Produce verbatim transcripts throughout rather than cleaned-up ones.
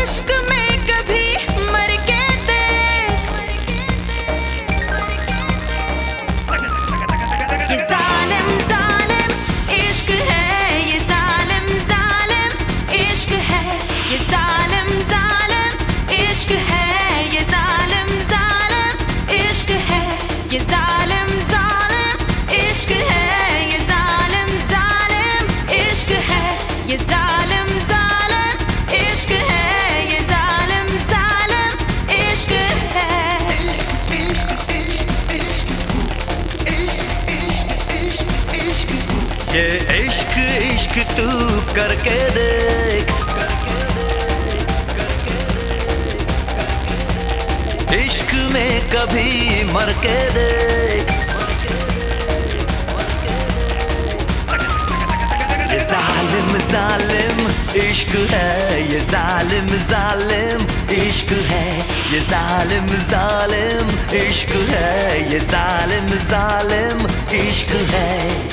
इश्क में कभी मर के देख, ये जालिम जालिम इश्क है, ये जालिम जालिम इश्क है, ये जालिम जालिम इश्क है, ये जालिम जालिम इश्क है, ये जालिम जालिम इश्क है, ये जालिम जालिम इश्क है, ये जालिम जालिम इश्क है, ये जालिम जालिम इश्क है। ये इश्क इश्क तू करके देख, इश्क में कभी मर के देख। ये जालिम जालिम इश्क है, ये जालिम जालिम इश्क है, ये जालिम जालिम इश्क है, ये जालिम जालिम इश्क है।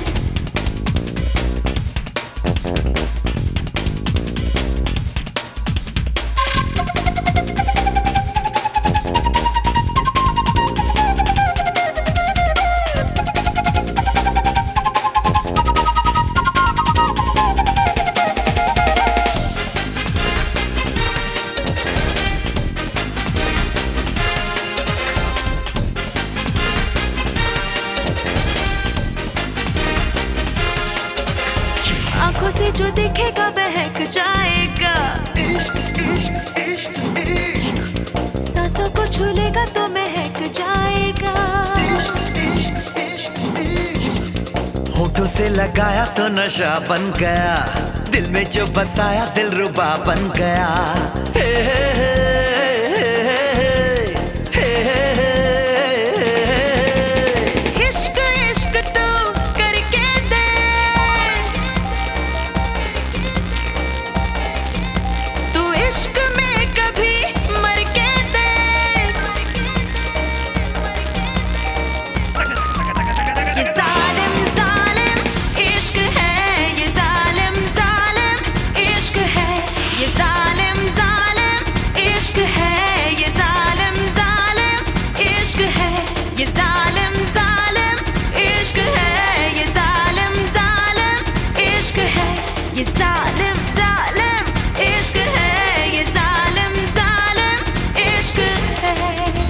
आंखों से जो दिखेगा बहक जाएगा, सांसों को छू लेगा तो महक जाएगा। होठों से लगाया तो नशा बन गया, दिल में जो बसाया दिल रुबा बन गया। हे हे हे इश्क इश्क तू करके दे, तू इश्क में कभी मर के देख, ये जालिम जालिम इश्क है, ये जालिम जालिम इश्क है, ये जालिम जालिम इश्क है, ये जालिम जालिम इश्क है, ये जालिम जालिम इश्क है, ये जालिम जालिम इश्क है, ये जालिम जालिम इश्क है, ये जालिम जालिम इश्क है।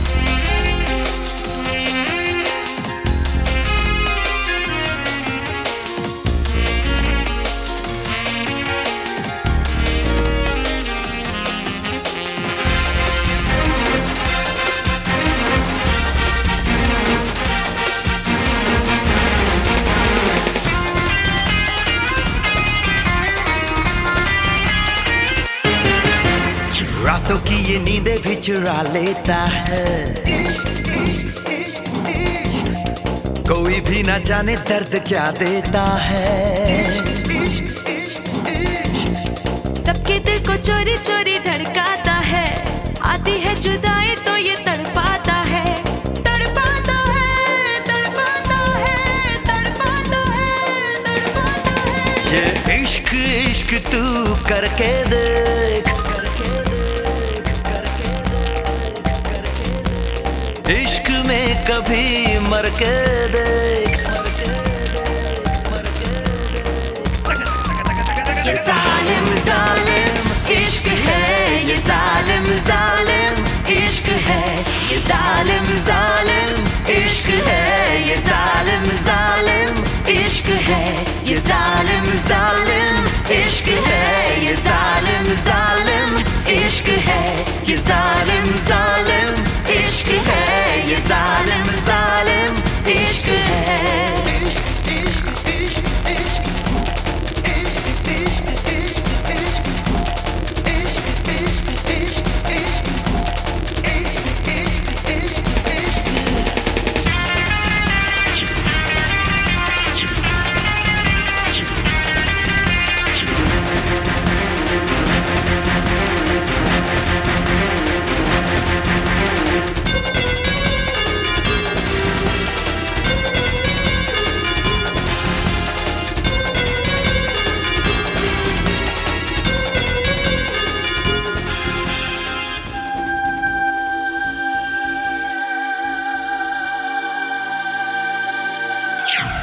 रातों की ये नींदें भी चुरा लेता है, कोई भी ना जाने दर्द क्या देता है। सबके दिल को चोरी चोरी धड़काता है, आती है जुदाई तो ये तड़पाता है, तड़पाता है, तड़पाता है, तड़पाता है, तड़पाता है। ये इश्क इश्क तू करके देख, इश्क में कभी मर के देख। ये जालिम जालिम इश्क है, ये जालिम जालिम इश्क है, ये जालिम जालिम इश्क है, ये जालिम जालिम इश्क है, ये जालिम जालिम इश्क है, ये जालिम जालिम इश्क है, ये जालिम जालिम इश्क है, ये जालिम जालिम इश्क है। है।